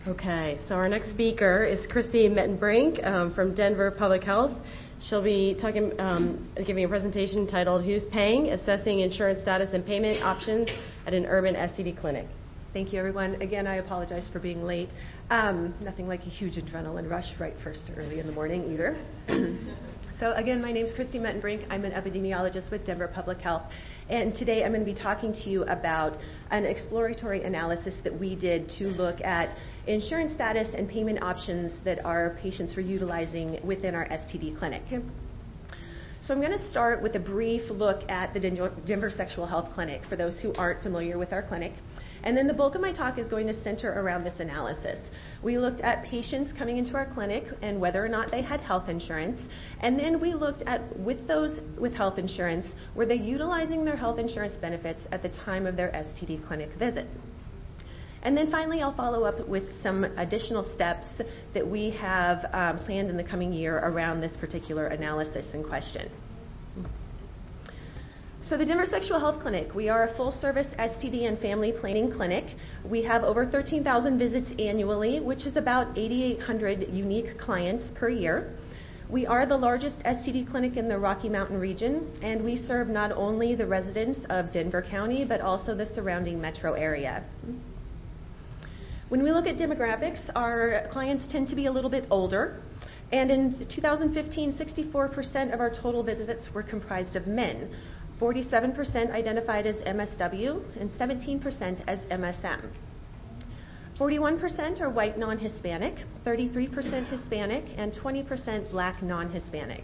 Okay, so our next speaker is Christy Mettenbrink from Denver Public Health. She'll be giving a presentation titled "Who's Paying? Assessing Insurance Status and Payment Options at an Urban STD Clinic." Thank you, everyone. Again, I apologize for being late. Nothing like a huge adrenaline rush right first early in the morning either. So again, my name is Christy Mettenbrink. I'm an epidemiologist with Denver Public Health. And today I'm going to be talking to you about an exploratory analysis that we did to look at insurance status and payment options that our patients were utilizing within our STD clinic. So I'm going to start with a brief look at the Denver Sexual Health Clinic for those who aren't familiar with our clinic. And then the bulk of my talk is going to center around this analysis. We looked at patients coming into our clinic and whether or not they had health insurance. And then we looked at, with those with health insurance, were they utilizing their health insurance benefits at the time of their STD clinic visit? And then finally, I'll follow up with some additional steps that we have planned in the coming year around this particular analysis in question. So the Denver Sexual Health Clinic, we are a full-service STD and family planning clinic. We have over 13,000 visits annually, which is about 8,800 unique clients per year. We are the largest STD clinic in the Rocky Mountain region, and we serve not only the residents of Denver County, but also the surrounding metro area. When we look at demographics, our clients tend to be a little bit older. And in 2015, 64% of our total visits were comprised of men. 47% identified as MSW and 17% as MSM. 41% are white non-Hispanic, 33% Hispanic, and 20% black non-Hispanic.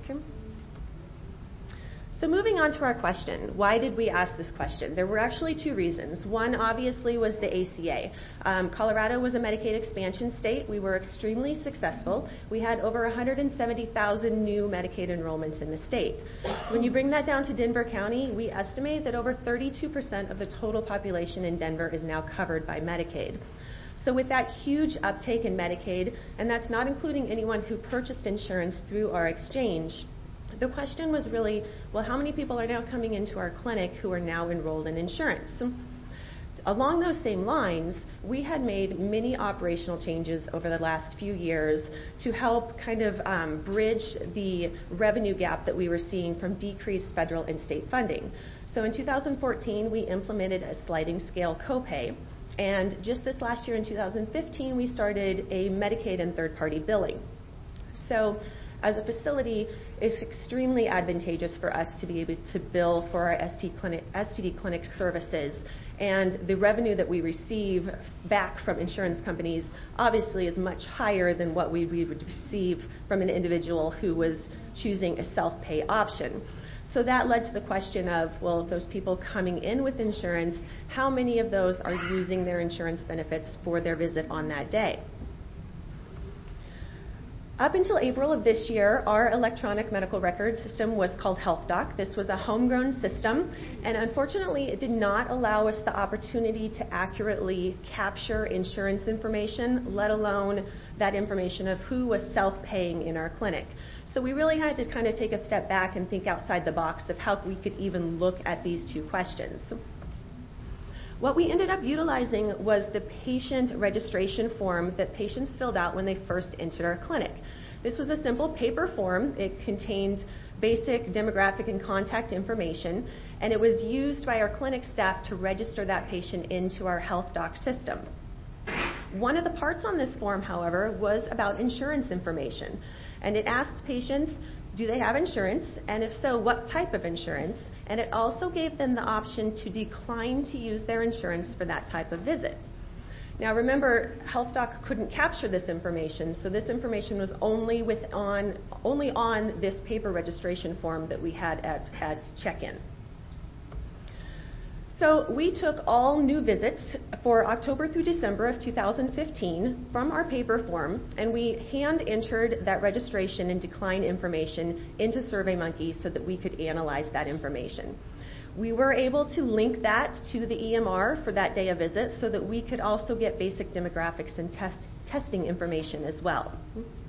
So moving on to our question, why did we ask this question? There were actually two reasons. One, obviously, was the ACA. Colorado was a Medicaid expansion state. We were extremely successful. We had over 170,000 new Medicaid enrollments in the state. So when you bring that down to Denver County, we estimate that over 32% of the total population in Denver is now covered by Medicaid. So with that huge uptake in Medicaid, and that's not including anyone who purchased insurance through our exchange, the question was really, well, how many people are now coming into our clinic who are now enrolled in insurance? Along those same lines, we had made many operational changes over the last few years to help kind of bridge the revenue gap that we were seeing from decreased federal and state funding. So in 2014, we implemented a sliding scale copay. And just this last year in 2015, we started a Medicaid and third-party billing. So as a facility, it's extremely advantageous for us to be able to bill for our STD clinic services. And the revenue that we receive back from insurance companies obviously is much higher than what we would receive from an individual who was choosing a self-pay option. So that led to the question of, well, those people coming in with insurance, how many of those are using their insurance benefits for their visit on that day? Up until April of this year, our electronic medical record system was called HealthDoc. This was a homegrown system, and unfortunately, it did not allow us the opportunity to accurately capture insurance information, let alone that information of who was self-paying in our clinic. So we really had to kind of take a step back and think outside the box of how we could even look at these two questions. What we ended up utilizing was the patient registration form that patients filled out when they first entered our clinic. This was a simple paper form. It contained basic demographic and contact information, and it was used by our clinic staff to register that patient into our HealthDoc system. One of the parts on this form, however, was about insurance information, and it asked patients, do they have insurance, and if so, what type of insurance? And it also gave them the option to decline to use their insurance for that type of visit. Now remember, HealthDoc couldn't capture this information, so this information was only on this paper registration form that we had at check-in. So we took all new visits for October through December of 2015 from our paper form, and we hand-entered that registration and decline information into SurveyMonkey so that we could analyze that information. We were able to link that to the EMR for that day of visit so that we could also get basic demographics and testing information as well.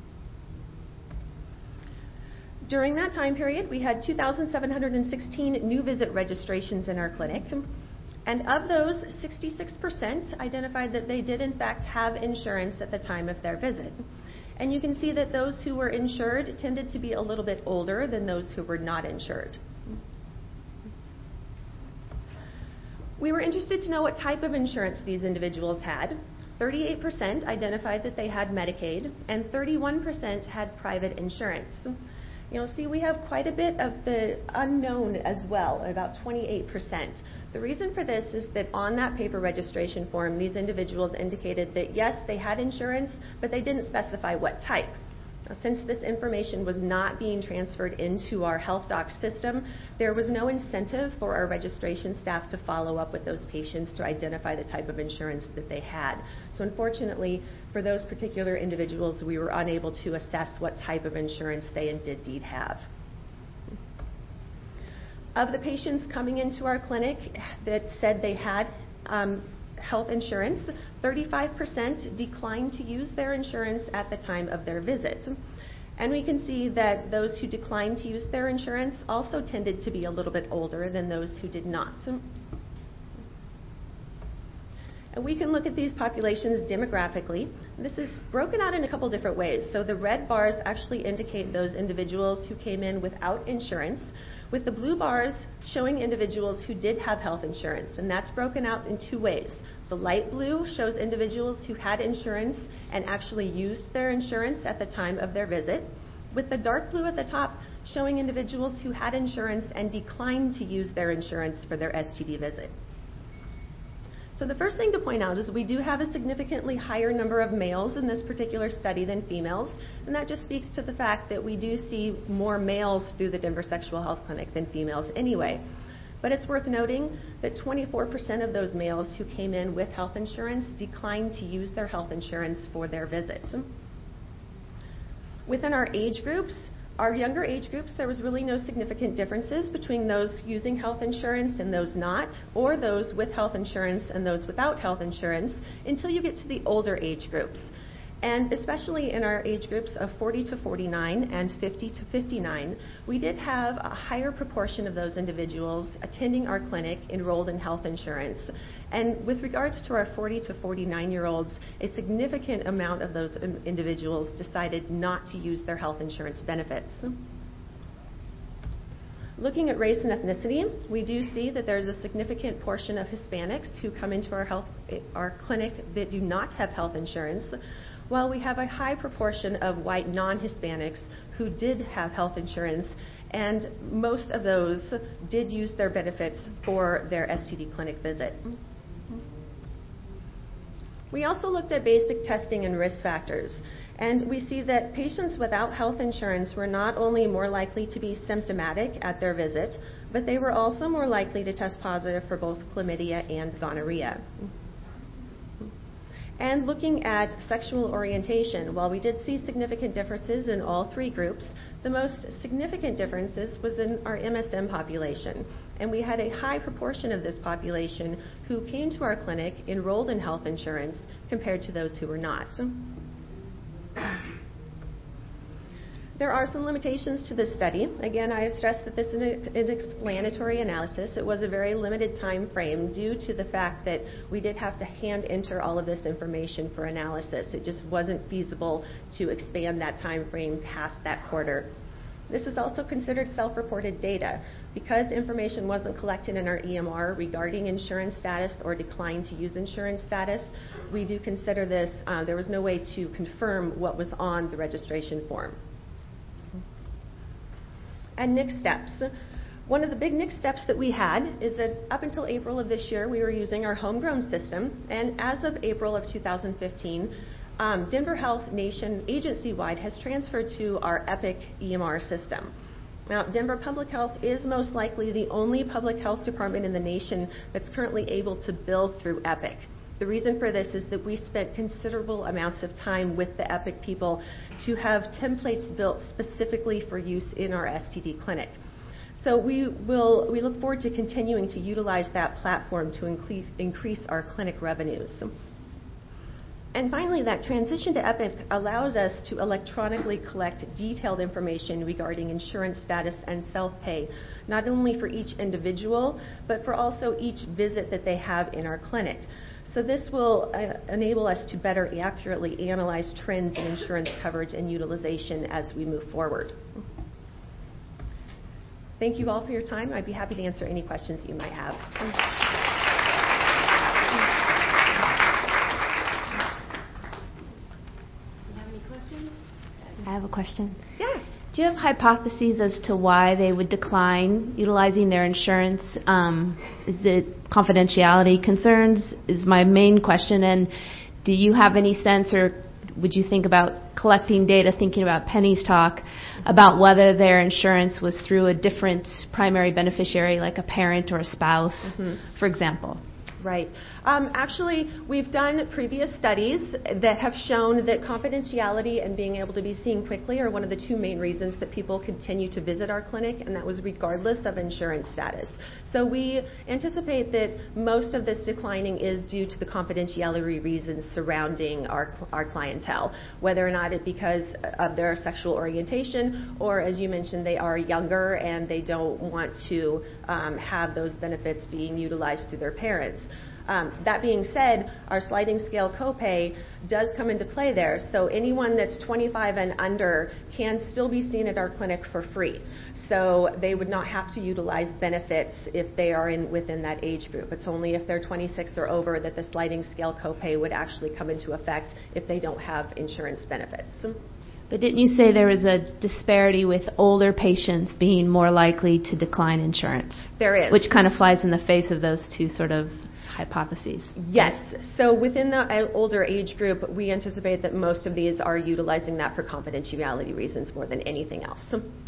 During that time period, we had 2,716 new visit registrations in our clinic, And of those, 66% identified that they did in fact have insurance at the time of their visit. And you can see that those who were insured tended to be a little bit older than those who were not insured. We were interested to know what type of insurance these individuals had. 38% identified that they had Medicaid, and 31% had private insurance. You'll see we have quite a bit of the unknown as well, about 28%. The reason for this is that on that paper registration form, these individuals indicated that yes, they had insurance, but they didn't specify what type. Now, since this information was not being transferred into our HealthDocs system, there was no incentive for our registration staff to follow up with those patients to identify the type of insurance that they had. So unfortunately, for those particular individuals, we were unable to assess what type of insurance they did indeed have. Of the patients coming into our clinic that said they had health insurance, 35% declined to use their insurance at the time of their visit. And we can see that those who declined to use their insurance also tended to be a little bit older than those who did not. And we can look at these populations demographically. This is broken out in a couple different ways. So the red bars actually indicate those individuals who came in without insurance, with the blue bars showing individuals who did have health insurance, and that's broken out in two ways. The light blue shows individuals who had insurance and actually used their insurance at the time of their visit, with the dark blue at the top showing individuals who had insurance and declined to use their insurance for their STD visit. So the first thing to point out is we do have a significantly higher number of males in this particular study than females, and that just speaks to the fact that we do see more males through the Denver Sexual Health Clinic than females anyway. But it's worth noting that 24% of those males who came in with health insurance declined to use their health insurance for their visits. Within our age groups, our younger age groups, there was really no significant differences between those using health insurance and those not, or those with health insurance and those without health insurance, until you get to the older age groups. And especially in our age groups of 40 to 49 and 50 to 59, we did have a higher proportion of those individuals attending our clinic enrolled in health insurance. And with regards to our 40 to 49-year-olds, a significant amount of those individuals decided not to use their health insurance benefits. Looking at race and ethnicity, we do see that there's a significant portion of Hispanics who come into our clinic that do not have health insurance, while we have a high proportion of white non-Hispanics who did have health insurance, and most of those did use their benefits for their STD clinic visit. We also looked at basic testing and risk factors, and we see that patients without health insurance were not only more likely to be symptomatic at their visit, but they were also more likely to test positive for both chlamydia and gonorrhea. And looking at sexual orientation, while we did see significant differences in all three groups, the most significant differences was in our MSM population. And we had a high proportion of this population who came to our clinic enrolled in health insurance compared to those who were not. There are some limitations to this study. Again, I have stressed that this is an explanatory analysis. It was a very limited time frame due to the fact that we did have to hand enter all of this information for analysis. It just wasn't feasible to expand that time frame past that quarter. This is also considered self-reported data. Because information wasn't collected in our EMR regarding insurance status or decline to use insurance status, we do consider this, there was no way to confirm what was on the registration form. And next steps. One of the big next steps that we had is that up until April of this year, we were using our homegrown system, and as of April of 2015, Denver Health Nation agency-wide has transferred to our Epic EMR system. Now, Denver Public Health is most likely the only public health department in the nation that's currently able to bill through Epic. The reason for this is that we spent considerable amounts of time with the Epic people to have templates built specifically for use in our STD clinic. So we look forward to continuing to utilize that platform to increase our clinic revenues. And finally, that transition to Epic allows us to electronically collect detailed information regarding insurance status and self-pay, not only for each individual, but for also each visit that they have in our clinic. So this will enable us to better accurately analyze trends in insurance coverage and utilization as we move forward. Thank you all for your time. I'd be happy to answer any questions you might have. I have a question. Yeah. Do you have hypotheses as to why they would decline utilizing their insurance? Is it confidentiality concerns is my main question. And do you have any sense, or would you think about collecting data, thinking about Penny's talk, about whether their insurance was through a different primary beneficiary, like a parent or a spouse, for example? Right. Actually, we've done previous studies that have shown that confidentiality and being able to be seen quickly are one of the two main reasons that people continue to visit our clinic, and that was regardless of insurance status. So we anticipate that most of this declining is due to the confidentiality reasons surrounding our clientele, whether or not it's because of their sexual orientation, or as you mentioned, they are younger and they don't want to have those benefits being utilized through their parents. That being said, our sliding scale copay does come into play there. So anyone that's 25 and under can still be seen at our clinic for free. So they would not have to utilize benefits if they are within that age group. It's only if they're 26 or over that the sliding scale copay would actually come into effect if they don't have insurance benefits. But didn't you say there was a disparity with older patients being more likely to decline insurance? There is. Which kind of flies in the face of those two sort of hypotheses. Yes. So within the older age group, we anticipate that most of these are utilizing that for confidentiality reasons more than anything else.